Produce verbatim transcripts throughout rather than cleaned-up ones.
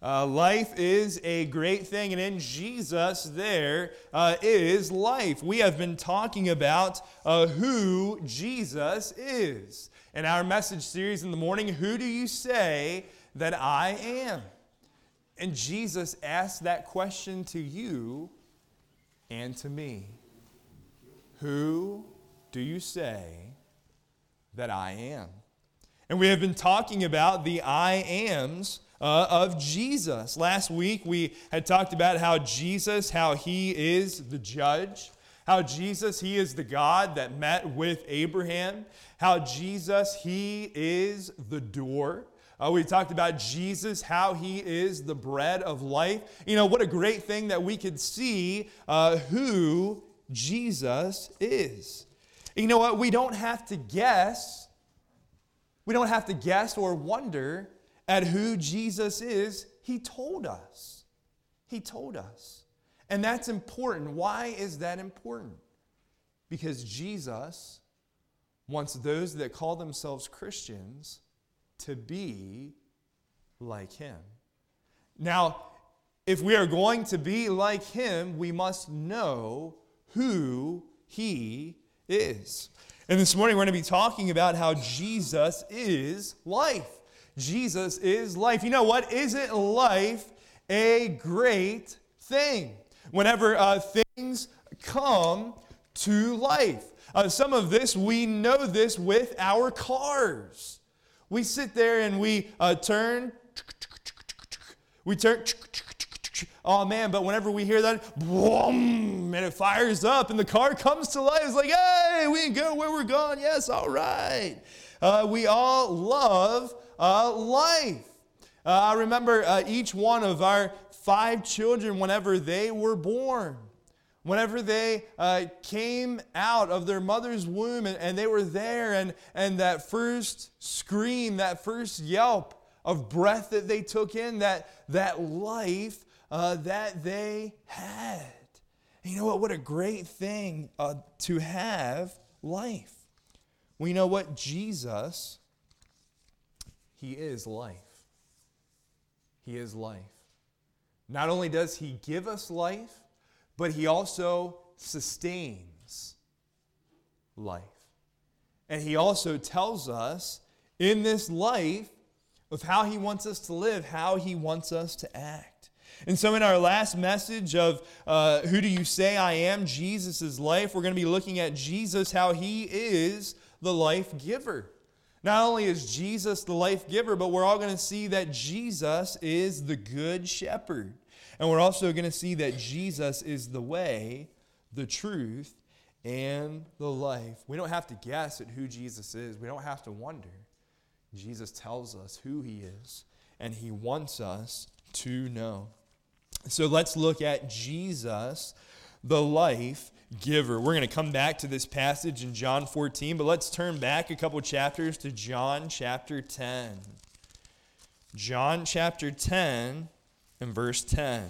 Uh, life is a great thing, and in Jesus there uh, is life. We have been talking about uh, who Jesus is. In our message series in the morning, who do you say that I am? And Jesus asked that question to you and to me. Who do you say that I am? And we have been talking about the I ams uh, of Jesus. Last week we had talked about how Jesus, how he is the judge, how Jesus, he is the God that met with Abraham, how Jesus, he is the door. Uh, we talked about Jesus, how he is the bread of life. You know, what a great thing that we could see uh, who Jesus is. You know what? We don't have to guess. We don't have to guess or wonder at who Jesus is. He told us. He told us. And that's important. Why is that important? Because Jesus wants those that call themselves Christians to be like him. Now, if we are going to be like him, we must know who he is. And this morning we're going to be talking about how Jesus is life. Jesus is life. You know what? Isn't life a great thing? Whenever uh, things come to life. Uh, some of this, we know this with our cars. We sit there and we uh, turn, we turn, oh man, but whenever we hear that, boom, and it fires up and the car comes to life, it's like, hey, we can go where we're going. Yes, all right. Uh, we all love uh, life. Uh, I remember uh, each one of our five children, whenever they were born, whenever they uh, came out of their mother's womb and, and they were there and, and that first scream, that first yelp of breath that they took in, that, that life uh, that they had. And you know what? What a great thing uh, to have life. Well, you know what? Jesus, he is life. He is life. Not only does he give us life, but he also sustains life. And he also tells us in this life of how he wants us to live, how he wants us to act. And so in our last message of uh, who do you say I am, Jesus' life, we're going to be looking at Jesus, how he is the life giver. Not only is Jesus the life giver, but we're all going to see that Jesus is the good shepherd. And we're also going to see that Jesus is the way, the truth, and the life. We don't have to guess at who Jesus is. We don't have to wonder. Jesus tells us who he is, and he wants us to know. So let's look at Jesus, the life giver. We're going to come back to this passage in John fourteen, but let's turn back a couple chapters to John chapter ten. John chapter ten and verse ten.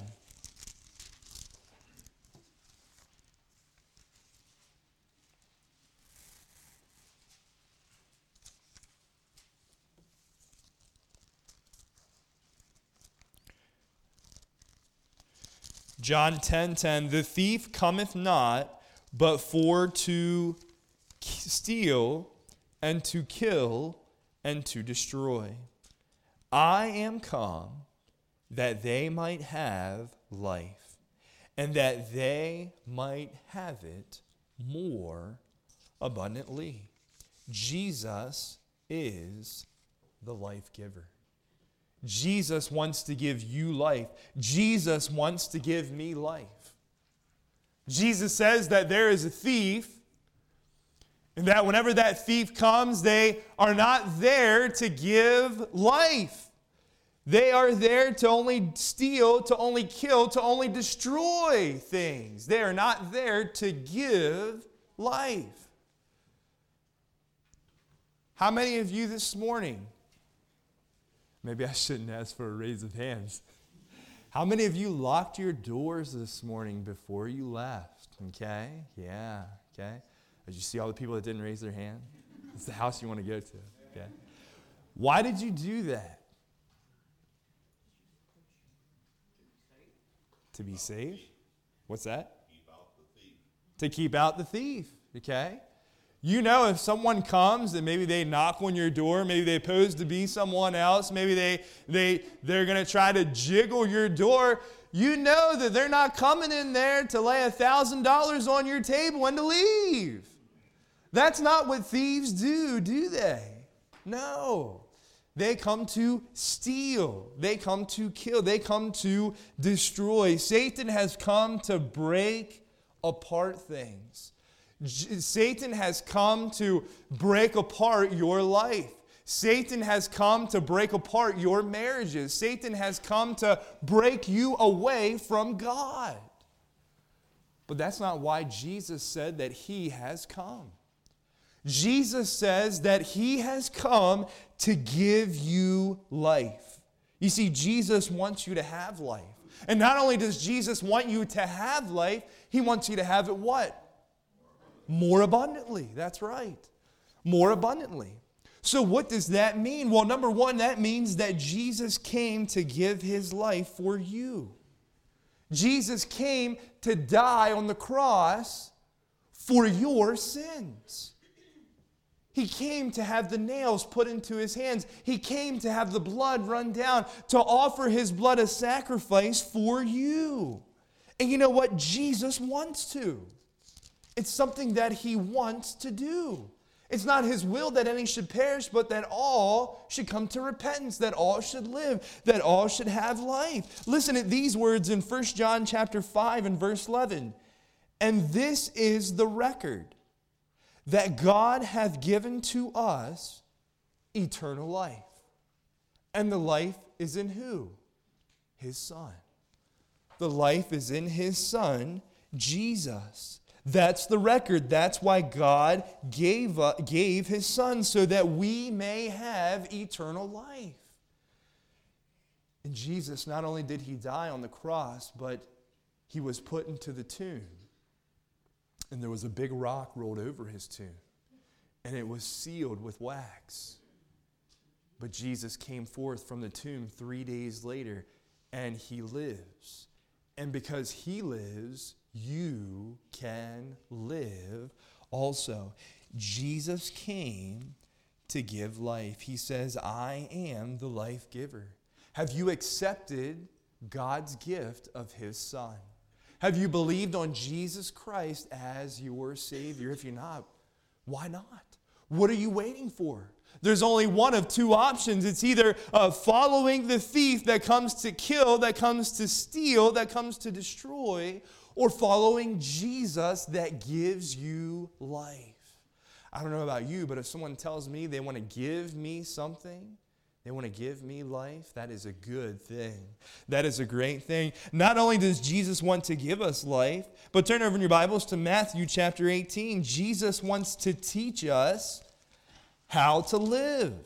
John ten ten, the thief cometh not, but for to steal, and to kill, and to destroy. I am come, that they might have life, and that they might have it more abundantly. Jesus is the life giver. Jesus wants to give you life. Jesus wants to give me life. Jesus says that there is a thief, and that whenever that thief comes, they are not there to give life. They are there to only steal, to only kill, to only destroy things. They are not there to give life. How many of you this morning, maybe I shouldn't ask for a raise of hands. How many of you locked your doors this morning before you left? Okay, yeah, okay. Did you see all the people that didn't raise their hand? It's the house you want to go to, okay. Why did you do that? To be saved? What's that? Keep out the thief. To keep out the thief, okay? You know, if someone comes and maybe they knock on your door, maybe they pose to be someone else, maybe they, they, they're going to try to jiggle your door, you know that they're not coming in there to lay a thousand dollars on your table and to leave. That's not what thieves do, do they? No. They come to steal. They come to kill. They come to destroy. Satan has come to break apart things. Satan has come to break apart your life. Satan has come to break apart your marriages. Satan has come to break you away from God. But that's not why Jesus said that he has come. Jesus says that he has come to give you life. You see, Jesus wants you to have life. And not only does Jesus want you to have life, he wants you to have it what? More abundantly. That's right. More abundantly. So what does that mean? Well, number one, that means that Jesus came to give his life for you. Jesus came to die on the cross for your sins. He came to have the nails put into his hands. He came to have the blood run down, to offer his blood as sacrifice for you. And you know what? Jesus wants to. It's something that he wants to do. It's not his will that any should perish, but that all should come to repentance, that all should live, that all should have life. Listen to these words in First John chapter five and verse eleven. And this is the record, that God hath given to us eternal life. And the life is in who? His Son. The life is in his Son, Jesus. That's the record. That's why God gave, uh, gave his Son, so that we may have eternal life. And Jesus, not only did he die on the cross, but he was put into the tomb. And there was a big rock rolled over his tomb. And it was sealed with wax. But Jesus came forth from the tomb three days later, and he lives. And because he lives, you can live also. Jesus came to give life. He says, I am the life giver. Have you accepted God's gift of his Son? Have you believed on Jesus Christ as your Savior? If you're not, why not? What are you waiting for? There's only one of two options. It's either uh, following the thief that comes to kill, that comes to steal, that comes to destroy, or following Jesus that gives you life. I don't know about you, but if someone tells me they want to give me something, they want to give me life, that is a good thing. That is a great thing. Not only does Jesus want to give us life, but turn over in your Bibles to Matthew chapter eighteen. Jesus wants to teach us how to live.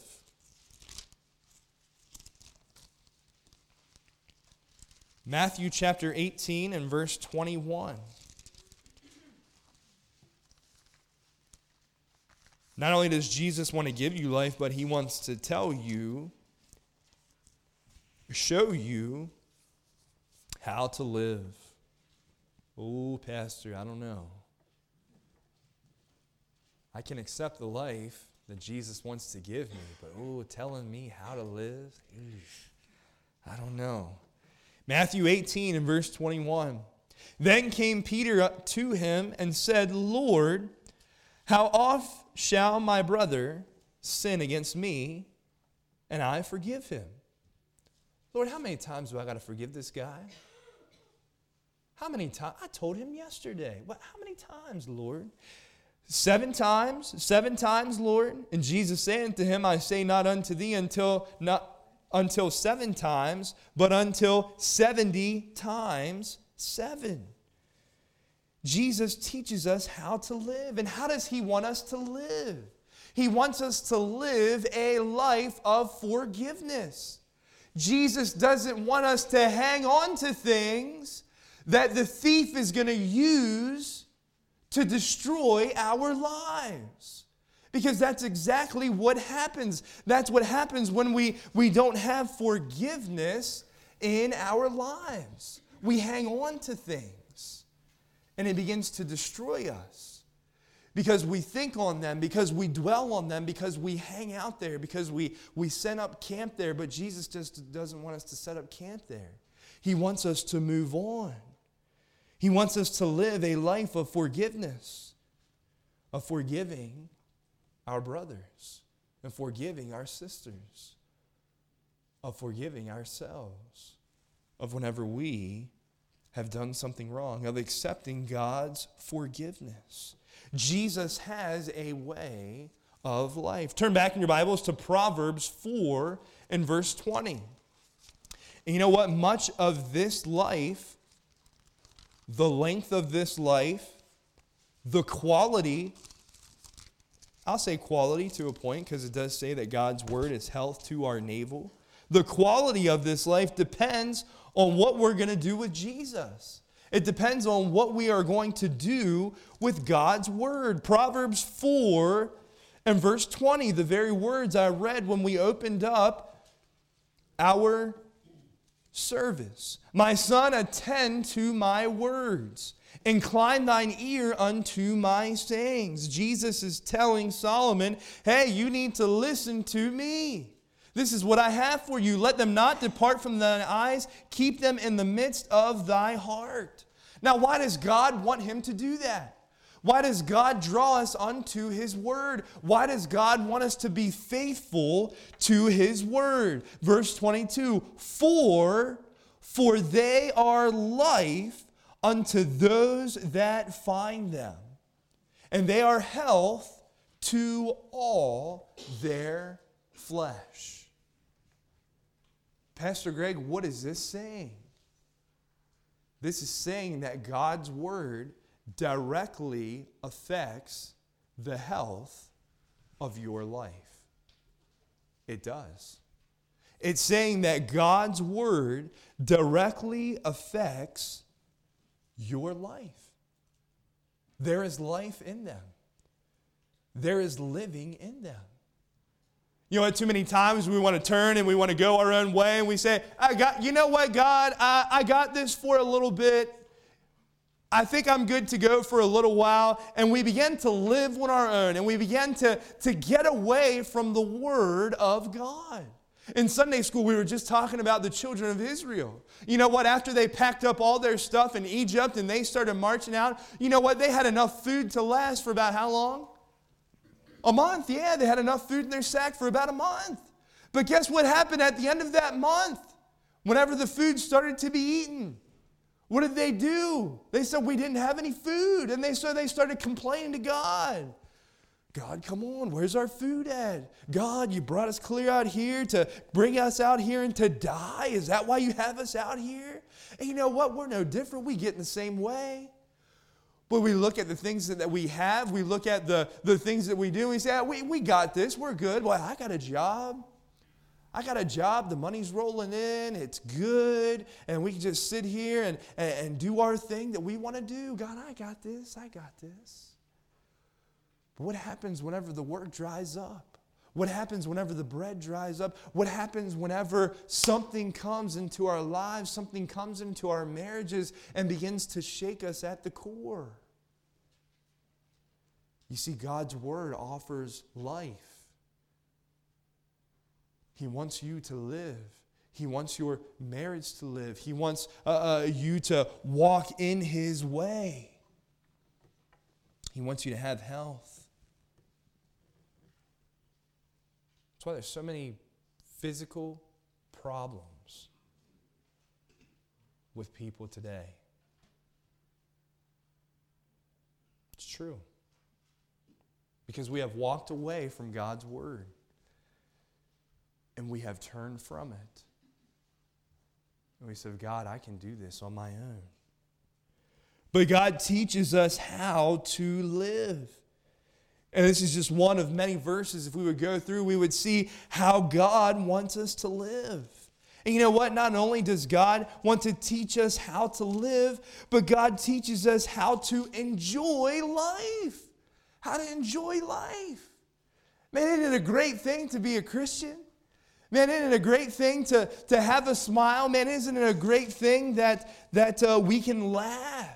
Matthew chapter eighteen and verse twenty-one. Not only does Jesus want to give you life, but he wants to tell you, show you how to live. Oh, Pastor, I don't know. I can accept the life that Jesus wants to give me, but oh, telling me how to live? Eesh, I don't know. Matthew eighteen and verse twenty-one. Then came Peter up to him and said, Lord, how oft shall my brother sin against me, and I forgive him? Lord, how many times do I got to forgive this guy? How many times? I told him yesterday. What? How many times, Lord? Seven times? Seven times, Lord? And Jesus saying to him, I say not unto thee until not until seven times, but until seventy times seven. Jesus teaches us how to live. And how does he want us to live? He wants us to live a life of forgiveness. Jesus doesn't want us to hang on to things that the thief is going to use to destroy our lives. Because that's exactly what happens. That's what happens when we, we don't have forgiveness in our lives. We hang on to things, and it begins to destroy us because we think on them, because we dwell on them, because we hang out there, because we, we set up camp there. But Jesus just doesn't want us to set up camp there. He wants us to move on. He wants us to live a life of forgiveness, of forgiving our brothers and forgiving our sisters, of forgiving ourselves, of whenever we have done something wrong, of accepting God's forgiveness. Jesus has a way of life. Turn back in your Bibles to Proverbs four and verse twenty. And you know what? Much of this life, the length of this life, the quality, I'll say quality to a point because it does say that God's word is health to our navel. The quality of this life depends on what we're going to do with Jesus. It depends on what we are going to do with God's word. Proverbs four and verse twenty, the very words I read when we opened up our service. My son, attend to my words. Incline thine ear unto my sayings. Jesus is telling Solomon, hey, you need to listen to me. This is what I have for you. Let them not depart from thine eyes. Keep them in the midst of thy heart. Now, why does God want him to do that? Why does God draw us unto his word? Why does God want us to be faithful to his word? Verse twenty-two, For, for they are life unto those that find them, and they are health to all their flesh. Pastor Greg, what is this saying? This is saying that God's word directly affects the health of your life. It does. It's saying that God's word directly affects your life. There is life in them. There is living in them. You know, too many times we want to turn and we want to go our own way and we say, I got, you know what, God, I, I got this for a little bit. I think I'm good to go for a little while. And we begin to live on our own and we begin to, to get away from the word of God. In Sunday school, we were just talking about the children of Israel. You know what? After they packed up all their stuff in Egypt and they started marching out, you know what? They had enough food to last for about how long? A month, yeah, they had enough food in their sack for about a month. But guess what happened at the end of that month? Whenever the food started to be eaten, what did they do? They said, we didn't have any food. And they so they started complaining to God. God, come on, where's our food at? God, you brought us clear out here to bring us out here and to die? Is that why you have us out here? And you know what? We're no different. We get in the same way. But we look at the things that we have. We look at the, the things that we do. And we say, ah, we, we got this. We're good. Well, I got a job. I got a job. The money's rolling in. It's good. And we can just sit here and, and, and do our thing that we want to do. God, I got this. I got this. But what happens whenever the work dries up? What happens whenever the bread dries up? What happens whenever something comes into our lives, something comes into our marriages and begins to shake us at the core? You see, God's word offers life. He wants you to live. He wants your marriage to live. He wants uh, uh, you to walk in his way. He wants you to have health. That's why there's so many physical problems with people today. It's true. Because we have walked away from God's word. And we have turned from it. And we said, God, I can do this on my own. But God teaches us how to live. And this is just one of many verses. If we would go through, we would see how God wants us to live. And you know what? Not only does God want to teach us how to live, but God teaches us how to enjoy life. How to enjoy life. Man, isn't it a great thing to be a Christian? Man, isn't it a great thing to, to have a smile? Man, isn't it a great thing that, that uh, we can laugh?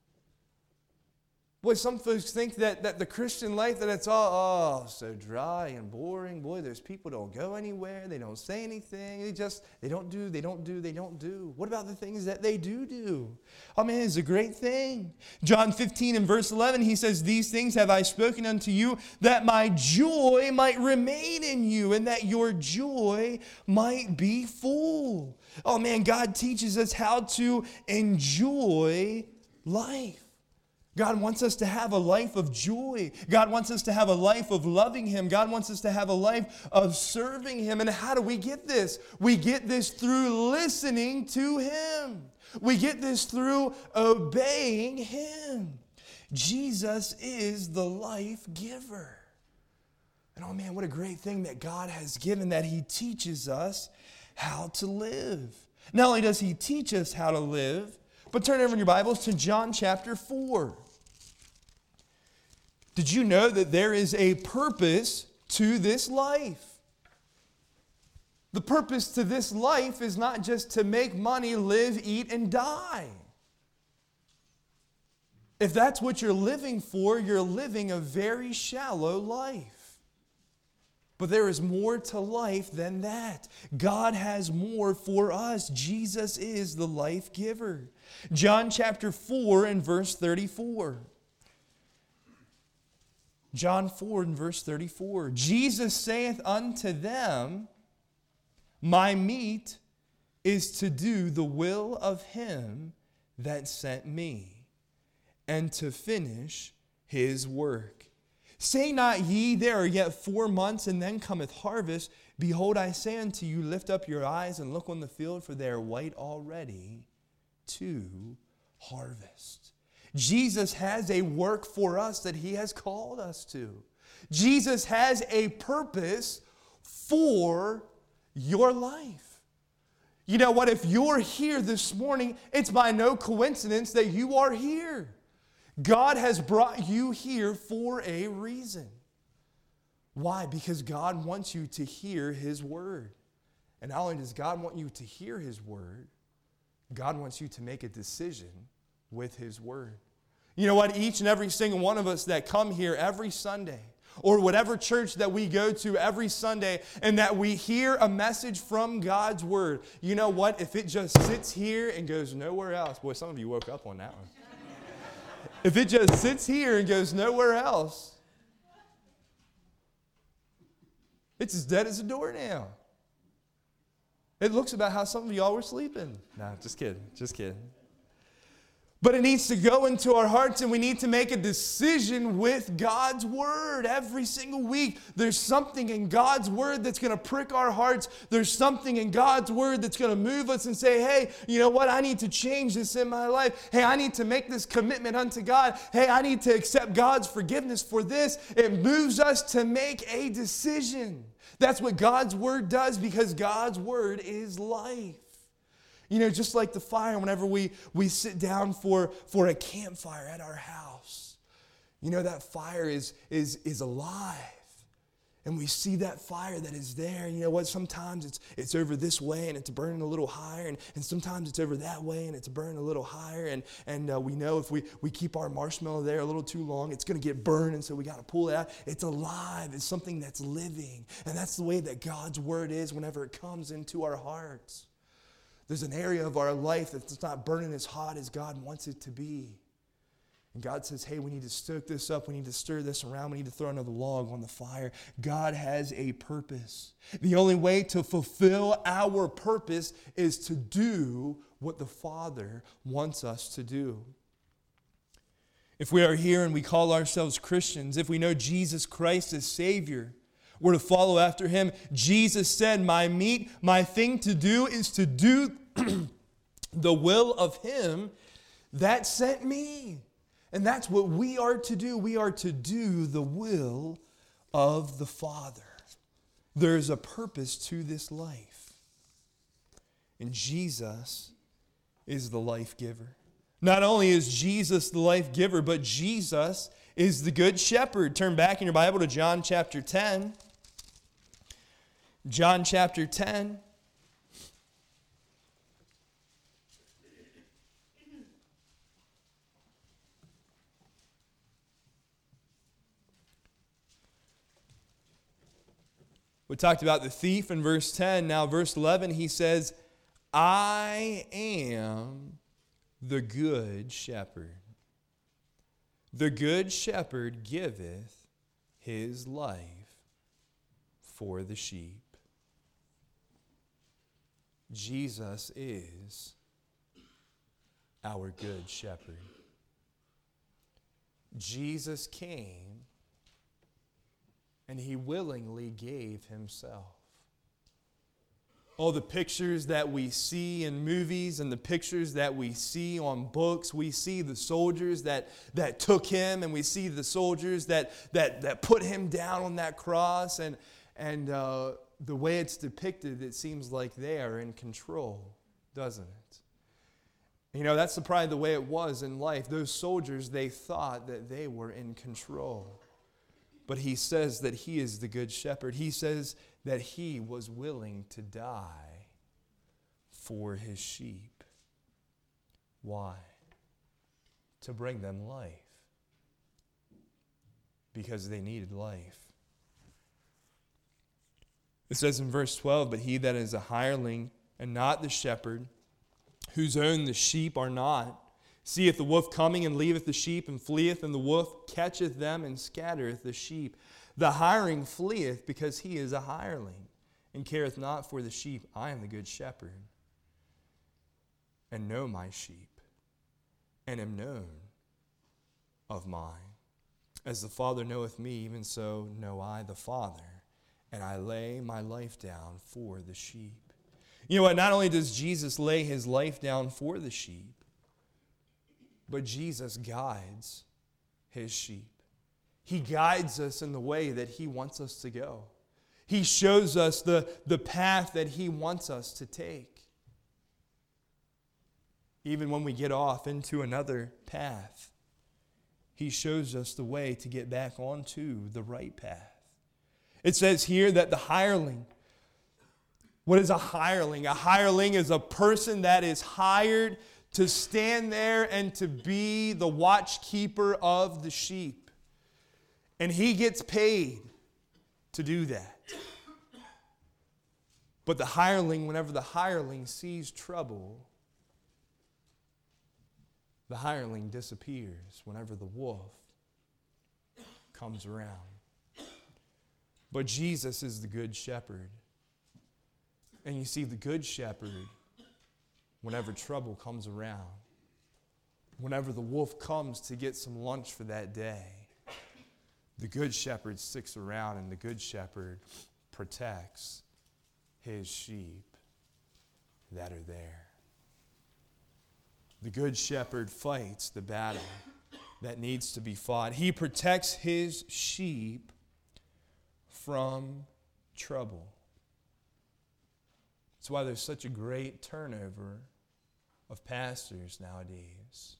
Boy, some folks think that, that the Christian life, that it's all, oh, so dry and boring. Boy, there's people don't go anywhere. They don't say anything. They just, they don't do, they don't do, they don't do. What about the things that they do do? Oh, man, it's a great thing. John fifteen and verse eleven, he says, these things have I spoken unto you, that my joy might remain in you, and that your joy might be full. Oh, man, God teaches us how to enjoy life. God wants us to have a life of joy. God wants us to have a life of loving Him. God wants us to have a life of serving Him. And how do we get this? We get this through listening to Him. We get this through obeying Him. Jesus is the life giver. And oh man, what a great thing that God has given, that He teaches us how to live. Not only does He teach us how to live, but turn over in your Bibles to John chapter four. Did you know that there is a purpose to this life? The purpose to this life is not just to make money, live, eat, and die. If that's what you're living for, you're living a very shallow life. But there is more to life than that. God has more for us. Jesus is the life giver. John chapter four and verse thirty-four. John four and verse thirty-four. Jesus saith unto them, my meat is to do the will of Him that sent me, and to finish His work. Say not ye, there are yet four months, and then cometh harvest. Behold, I say unto you, lift up your eyes and look on the field, for they are white already to harvest. Jesus has a work for us that He has called us to. Jesus has a purpose for your life. You know what? If you're here this morning, it's by no coincidence that you are here. God has brought you here for a reason. Why? Because God wants you to hear His word. And not only does God want you to hear His word, God wants you to make a decision with His word. You know what? Each and every single one of us that come here every Sunday, or whatever church that we go to every Sunday, and that we hear a message from God's word, you know what? If it just sits here and goes nowhere else, boy, some of you woke up on that one. If it just sits here and goes nowhere else, it's as dead as a doornail. It looks about how some of y'all were sleeping. No, just kidding, just kidding. But it needs to go into our hearts, and we need to make a decision with God's word every single week. There's something in God's word that's going to prick our hearts. There's something in God's word that's going to move us and say, hey, you know what? I need to change this in my life. Hey, I need to make this commitment unto God. Hey, I need to accept God's forgiveness for this. It moves us to make a decision. That's what God's word does, because God's word is life. You know, just like the fire, whenever we, we sit down for, for a campfire at our house, you know, that fire is, is, is alive. And we see that fire that is there. You know what? Sometimes it's, it's over this way and it's burning a little higher. And, and sometimes it's over that way and it's burning a little higher. And, and uh, we know if we, we keep our marshmallow there a little too long, it's going to get burned. And so we got to pull it out. It's alive. It's something that's living. And that's the way that God's word is whenever it comes into our hearts. There's an area of our life that's not burning as hot as God wants it to be. And God says, hey, we need to stoke this up. We need to stir this around. We need to throw another log on the fire. God has a purpose. The only way to fulfill our purpose is to do what the Father wants us to do. If we are here and we call ourselves Christians, if we know Jesus Christ as Savior, we're to follow after Him. Jesus said, my meat, my thing to do is to do the will of Him that sent me. And that's what we are to do. We are to do the will of the Father. There's a purpose to this life. And Jesus is the life giver. Not only is Jesus the life giver, but Jesus is the good shepherd. Turn back in your Bible to John chapter ten. John chapter ten. We talked about the thief in verse ten. Now, verse eleven, he says, I am the good shepherd. The good shepherd giveth his life for the sheep. Jesus is our good shepherd. Jesus came and he willingly gave himself. All the pictures that we see in movies and the pictures that we see on books, we see the soldiers that, that took him, and we see the soldiers that, that, that put him down on that cross. And, and uh, the way it's depicted, it seems like they are in control, doesn't it? You know, that's probably the way it was in life. Those soldiers, they thought that they were in control. But he says that he is the good shepherd. He says that he was willing to die for his sheep. Why? To bring them life. Because they needed life. It says in verse twelve, but he that is a hireling and not the shepherd, whose own the sheep are not, seeth the wolf coming, and leaveth the sheep, and fleeth, and the wolf catcheth them, and scattereth the sheep. The hireling fleeth, because he is a hireling, and careth not for the sheep. I am the good shepherd, and know my sheep, and am known of mine. As the Father knoweth me, even so know I the Father, and I lay my life down for the sheep. You know what? Not only does Jesus lay his life down for the sheep, but Jesus guides his sheep. He guides us in the way that he wants us to go. He shows us the, the path that he wants us to take. Even when we get off into another path, he shows us the way to get back onto the right path. It says here that the hireling, what is a hireling? A hireling is a person that is hired to stand there and to be the watchkeeper of the sheep. And he gets paid to do that. But the hireling, whenever the hireling sees trouble, the hireling disappears whenever the wolf comes around. But Jesus is the good shepherd. And you see, the good shepherd, whenever trouble comes around, whenever the wolf comes to get some lunch for that day, the good shepherd sticks around, and the good shepherd protects his sheep that are there. The good shepherd fights the battle that needs to be fought. He protects his sheep from trouble. That's why there's such a great turnover of pastors nowadays.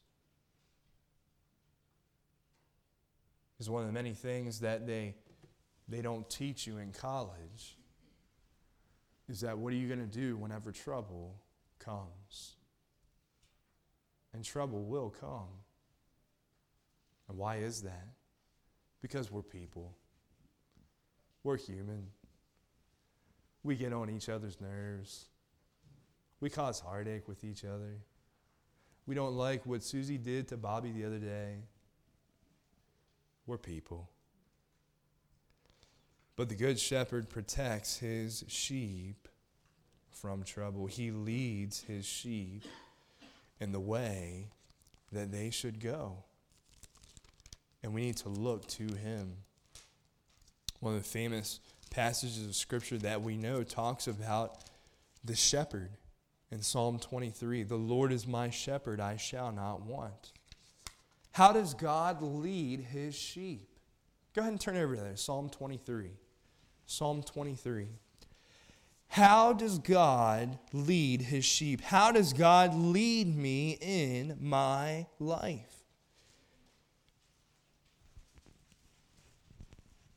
Is one of the many things that they they don't teach you in college is that what are you going to do whenever trouble comes? And trouble will come. And why is that? Because we're people. We're human. We get on each other's nerves. We cause heartache with each other. We don't like what Susie did to Bobby the other day. We're people. But the good shepherd protects his sheep from trouble. He leads his sheep in the way that they should go. And we need to look to him. One of the famous passages of Scripture that we know talks about the shepherd in Psalm twenty-three. The Lord is my shepherd, I shall not want. How does God lead his sheep? Go ahead and turn over there, Psalm twenty-three. Psalm twenty-three. How does God lead his sheep? How does God lead me in my life?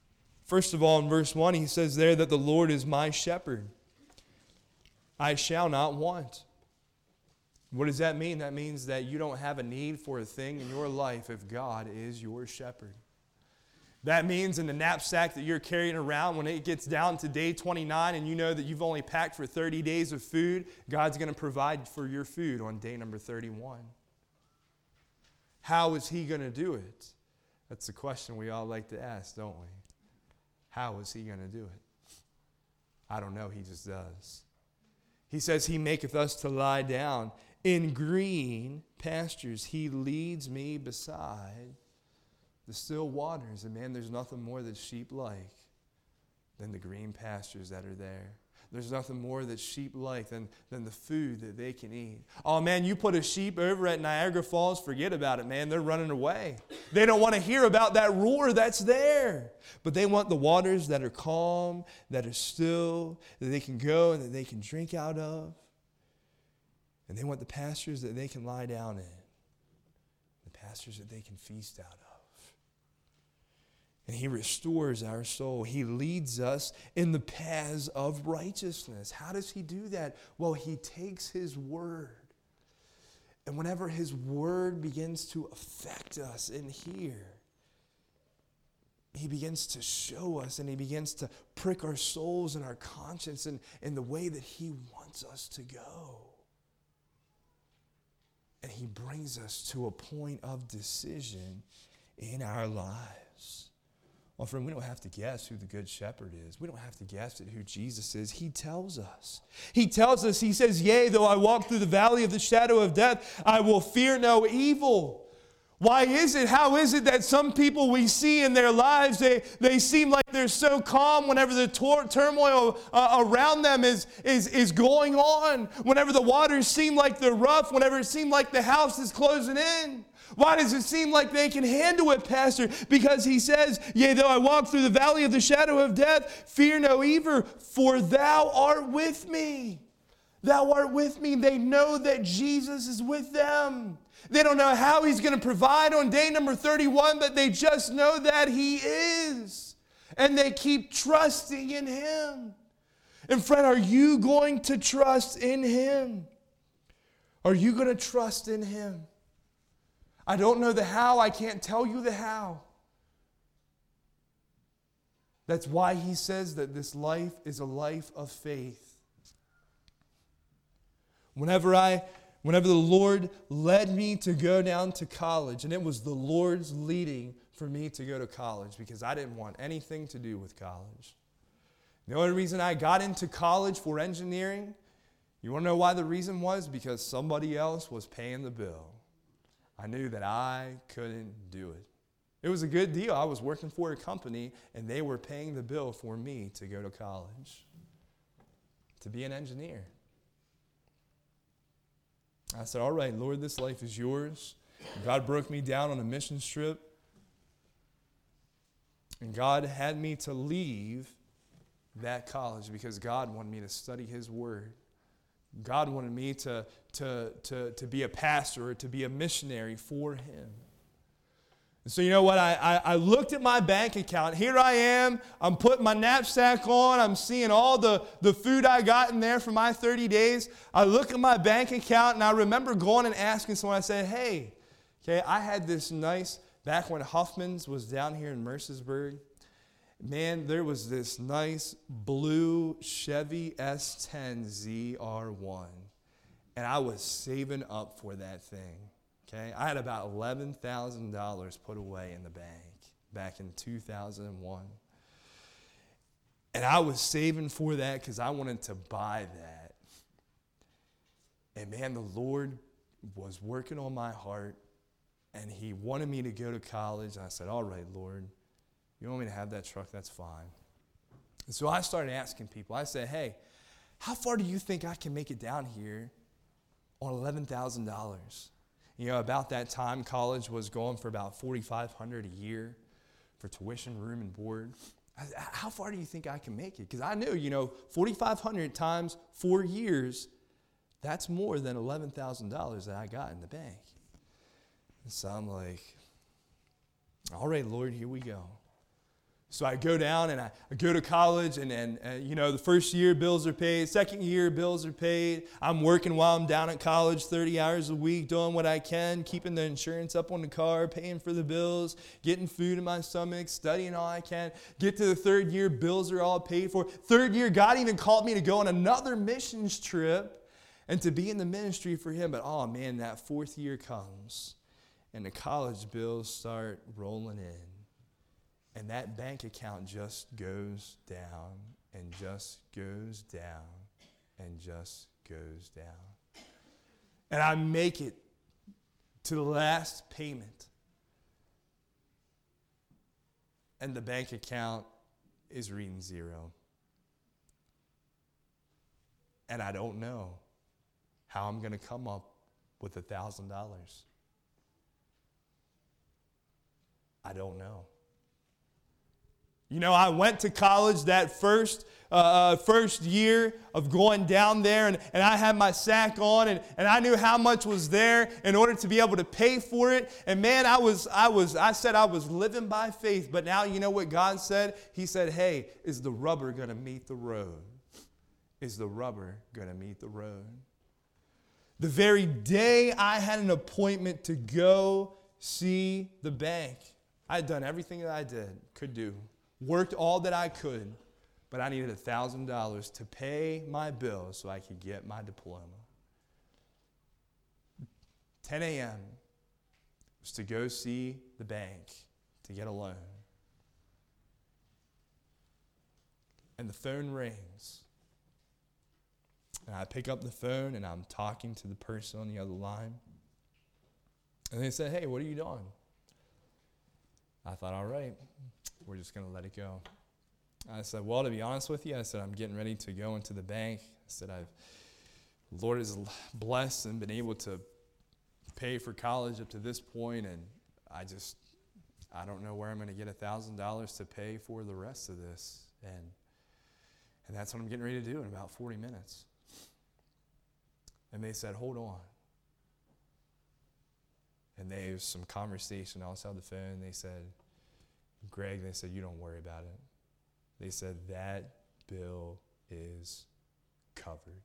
First of all, in verse one, he says there that the Lord is my shepherd. I shall not want. What does that mean? That means that you don't have a need for a thing in your life if God is your shepherd. That means in the knapsack that you're carrying around, when it gets down to day twenty-nine and you know that you've only packed for thirty days of food, God's going to provide for your food on day number thirty-one. How is he going to do it? That's the question we all like to ask, don't we? How is he going to do it? I don't know, he just does. He says he maketh us to lie down in green pastures. He leads me beside the still waters. And man, there's nothing more that sheep like than the green pastures that are there. There's nothing more that sheep like than, than the food that they can eat. Oh man, you put a sheep over at Niagara Falls, forget about it, man. They're running away. They don't want to hear about that roar that's there. But they want the waters that are calm, that are still, that they can go and that they can drink out of. And they want the pastures that they can lie down in. The pastures that they can feast out of. And he restores our soul. He leads us in the paths of righteousness. How does he do that? Well, he takes his word. And whenever his word begins to affect us in here, he begins to show us and he begins to prick our souls and our conscience in, in the way that he wants us to go. And he brings us to a point of decision in our lives. Well, friend, we don't have to guess who the good shepherd is. We don't have to guess at who Jesus is. He tells us. He tells us, he says, yea, though I walk through the valley of the shadow of death, I will fear no evil. Why is it? How is it that some people we see in their lives, they, they seem like they're so calm whenever the tor- turmoil uh, around them is, is, is going on, whenever the waters seem like they're rough, whenever it seems like the house is closing in? Why does it seem like they can handle it, Pastor? Because he says, yea, though I walk through the valley of the shadow of death, fear no evil, for thou art with me. Thou art with me. They know that Jesus is with them. They don't know how he's going to provide on day number thirty-one, but they just know that he is. And they keep trusting in him. And friend, are you going to trust in him? Are you going to trust in him? I don't know the how. I can't tell you the how. That's why he says that this life is a life of faith. Whenever I, whenever the Lord led me to go down to college, and it was the Lord's leading for me to go to college because I didn't want anything to do with college. The only reason I got into college for engineering, you want to know why the reason was? Because somebody else was paying the bill. I knew that I couldn't do it. It was a good deal. I was working for a company, and they were paying the bill for me to go to college, to be an engineer. I said, all right, Lord, this life is yours. God broke me down on a mission trip, and God had me to leave that college because God wanted me to study his word. God wanted me to, to, to, to be a pastor or to be a missionary for him. And so you know what? I, I, I looked at my bank account. Here I am. I'm putting my knapsack on. I'm seeing all the, the food I got in there for my thirty days. I look at my bank account, and I remember going and asking someone, I said, hey, okay, I had this nice, back when Huffman's was down here in Mercersburg, man, there was this nice blue Chevy S ten Z R one, and I was saving up for that thing, okay? I had about eleven thousand dollars put away in the bank back in two thousand one, and I was saving for that because I wanted to buy that. And man, the Lord was working on my heart, and he wanted me to go to college, and I said, all right, Lord, you want me to have that truck? That's fine. And so I started asking people. I said, hey, how far do you think I can make it down here on eleven thousand dollars? You know, about that time, college was going for about forty-five hundred dollars a year for tuition, room, and board. I said, how far do you think I can make it? Because I knew, you know, forty-five hundred times four years, that's more than eleven thousand dollars that I got in the bank. And so I'm like, all right, Lord, here we go. So I go down and I, I go to college, and, and uh, you know, the first year bills are paid, second year bills are paid. I'm working while I'm down at college thirty hours a week, doing what I can, keeping the insurance up on the car, paying for the bills, getting food in my stomach, studying all I can. Get to the third year, bills are all paid for. Third year, God even called me to go on another missions trip and to be in the ministry for Him. But oh man, that fourth year comes and the college bills start rolling in. And that bank account just goes down and just goes down and just goes down. And I make it to the last payment. And the bank account is reading zero. And I don't know how I'm going to come up with a thousand dollars. I don't know. You know, I went to college that first uh, first year of going down there, and, and I had my sack on, and, and I knew how much was there in order to be able to pay for it. And man, I was, I was, I said I was living by faith. But now you know what God said? He said, hey, is the rubber going to meet the road? Is the rubber going to meet the road? The very day I had an appointment to go see the bank, I had done everything that I did, could do. Worked all that I could, but I needed one thousand dollars to pay my bills so I could get my diploma. ten a.m. was to go see the bank to get a loan. And the phone rings. And I pick up the phone and I'm talking to the person on the other line. And they said, hey, what are you doing? I thought, all right, we're just going to let it go. I said, well, to be honest with you, I said, I'm getting ready to go into the bank. I said, I've, the Lord has blessed and been able to pay for college up to this point, and I just, I don't know where I'm going to get one thousand dollars to pay for the rest of this. And, and that's what I'm getting ready to do in about forty minutes. And they said, hold on. And there was some conversation outside the phone. They said, Greg, they said, you don't worry about it. They said, that bill is covered.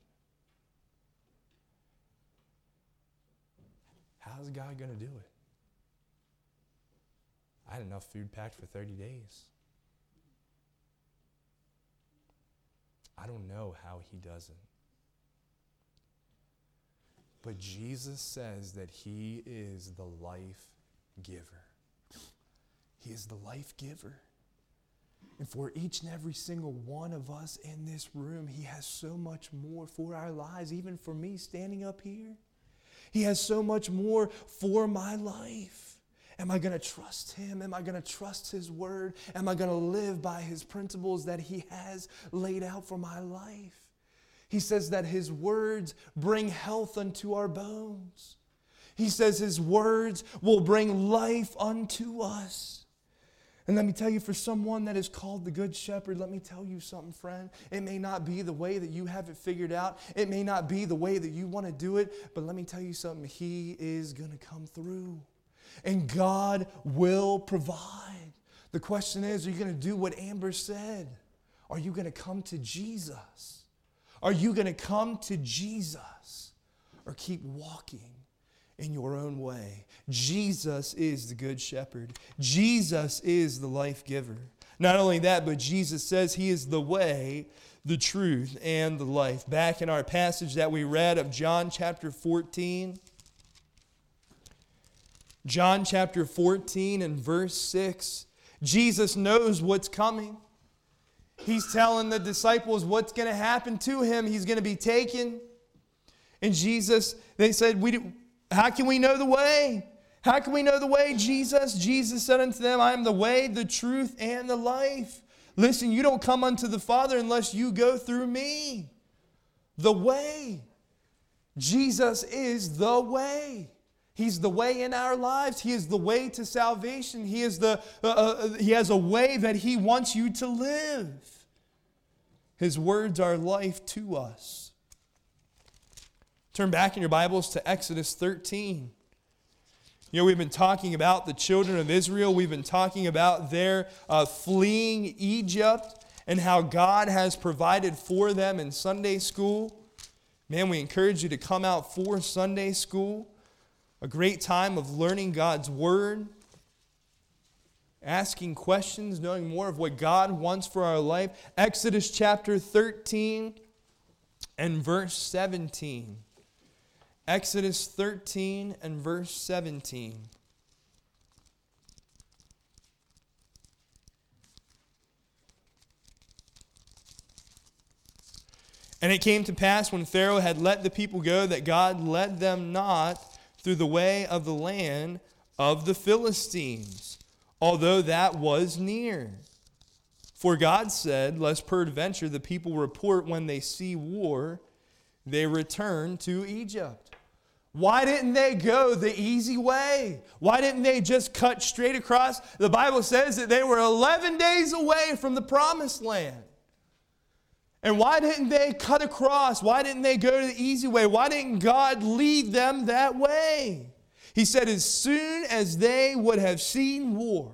How's God going to do it? I had enough food packed for thirty days. I don't know how He does it. But Jesus says that He is the life giver. He is the life giver. And for each and every single one of us in this room, He has so much more for our lives, even for me standing up here. He has so much more for my life. Am I going to trust Him? Am I going to trust His word? Am I going to live by His principles that He has laid out for my life? He says that His words bring health unto our bones. He says His words will bring life unto us. And let me tell you, for someone that is called the Good Shepherd, let me tell you something, friend. It may not be the way that you have it figured out. It may not be the way that you want to do it. But let me tell you something. He is going to come through. And God will provide. The question is, are you going to do what Amber said? Are you going to come to Jesus? Are you going to come to Jesus or keep walking in your own way? Jesus is the Good Shepherd. Jesus is the life giver. Not only that, but Jesus says He is the way, the truth, and the life. Back in our passage that we read of John chapter fourteen, John chapter fourteen and verse six, Jesus knows what's coming. He's telling the disciples what's going to happen to Him. He's going to be taken. And Jesus, they said, "We do, how can we know the way? How can we know the way, Jesus?" Jesus said unto them, "I am the way, the truth, and the life. Listen, you don't come unto the Father unless you go through me." The way. Jesus is the way. He's the way in our lives. He is the way to salvation. He is the uh, uh, He has a way that He wants you to live. His words are life to us. Turn back in your Bibles to Exodus thirteen. You know, we've been talking about the children of Israel. We've been talking about their uh, fleeing Egypt and how God has provided for them in Sunday school. Man, we encourage you to come out for Sunday school. A great time of learning God's Word, asking questions, knowing more of what God wants for our life. Exodus chapter thirteen and verse seventeen. Exodus thirteen and verse seventeen. And it came to pass when Pharaoh had let the people go that God led them not through the way of the land of the Philistines, although that was near. For God said, lest peradventure the people report when they see war, they return to Egypt. Why didn't they go the easy way? Why didn't they just cut straight across? The Bible says that they were eleven days away from the promised land. And why didn't they cut across? Why didn't they go to the easy way? Why didn't God lead them that way? He said, as soon as they would have seen war,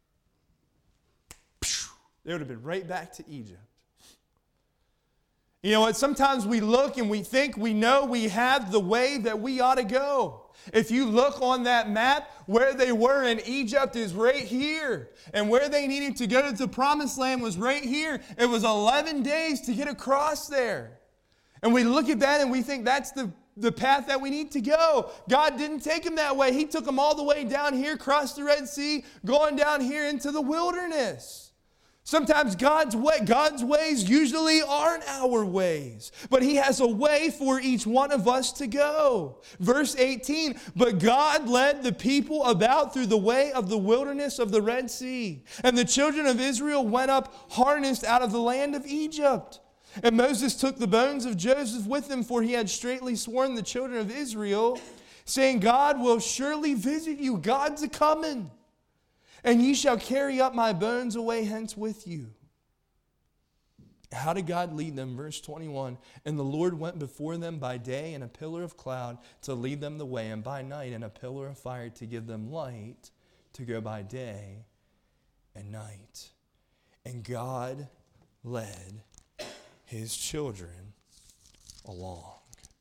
they would have been right back to Egypt. You know what? Sometimes we look and we think we know we have the way that we ought to go. If you look on that map, where they were in Egypt is right here. And where they needed to go to the promised land was right here. It was eleven days to get across there. And we look at that and we think that's the, the path that we need to go. God didn't take them that way. He took them all the way down here, across the Red Sea, going down here into the wilderness. Sometimes God's way, God's ways usually aren't our ways, but He has a way for each one of us to go. Verse eighteen, but God led the people about through the way of the wilderness of the Red Sea, and the children of Israel went up harnessed out of the land of Egypt. And Moses took the bones of Joseph with him, for he had straitly sworn the children of Israel, saying, God will surely visit you. God's a-coming. And ye shall carry up my bones away hence with you. How did God lead them? Verse twenty-one, and the Lord went before them by day in a pillar of cloud to lead them the way, and by night in a pillar of fire to give them light to go by day and night. And God led His children along.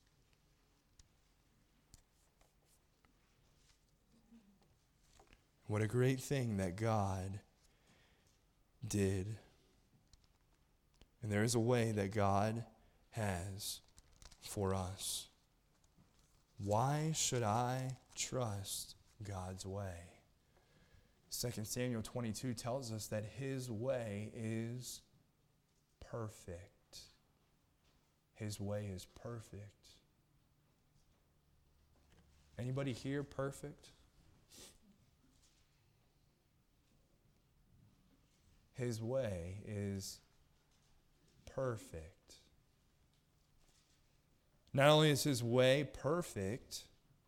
What a great thing that God did. And there is a way that God has for us. Why should I trust God's way? Second Samuel twenty-two tells us that His way is perfect. His way is perfect. Anybody here perfect? His way is perfect. Not only is His way perfect,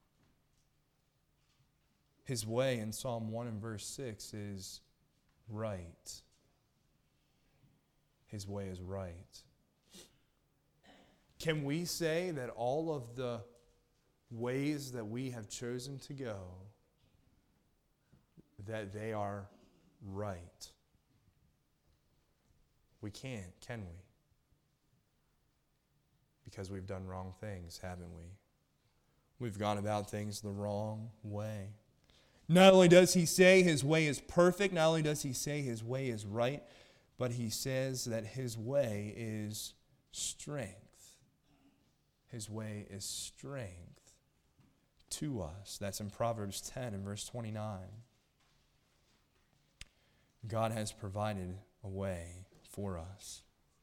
His way in Psalm one and verse six is right. His way is right. Can we say that all of the ways that we have chosen to go, that they are right? We can't, can we? Because we've done wrong things, haven't we? We've gone about things the wrong way. Not only does He say His way is perfect, not only does He say His way is right, but He says that His way is strength. His way is strength to us. That's in Proverbs ten and verse twenty-nine. God has provided a way for us.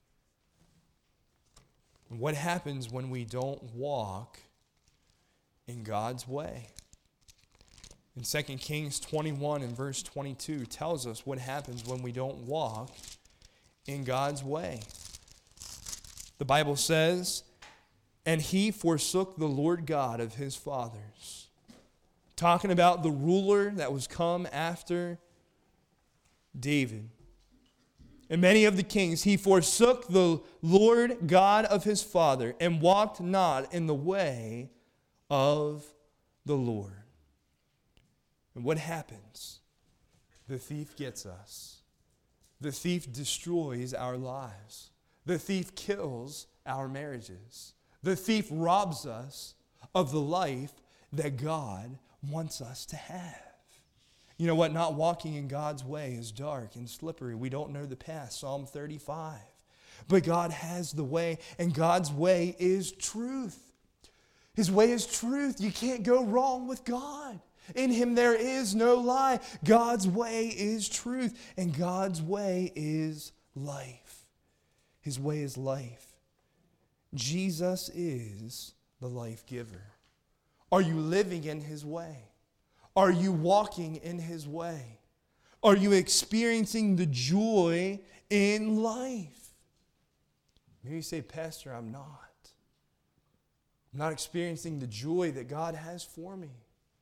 What happens when we don't walk in God's way? In Second Kings twenty-one and verse twenty-two tells us what happens when we don't walk in God's way. The Bible says, and he forsook the Lord God of his fathers. Talking about the ruler that was come after David. And many of the kings, he forsook the Lord God of his father and walked not in the way of the Lord. And what happens? The thief gets us. The thief destroys our lives. The thief kills our marriages. The thief robs us of the life that God wants us to have. You know what? Not walking in God's way is dark and slippery. We don't know the path, Psalm thirty-five. But God has the way, and God's way is truth. His way is truth. You can't go wrong with God. In Him there is no lie. God's way is truth, and God's way is life. His way is life. Jesus is the life giver. Are you living in His way? Are you walking in His way? Are you experiencing the joy in life? Maybe you say, Pastor, I'm not. I'm not experiencing the joy that God has for me.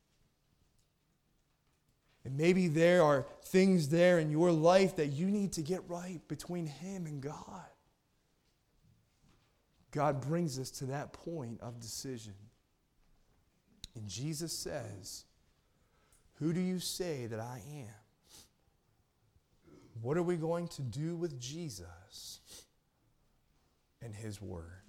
And maybe there are things there in your life that you need to get right between Him and God. God brings us to that point of decision. And Jesus says, who do you say that I am? What are we going to do with Jesus and His Word?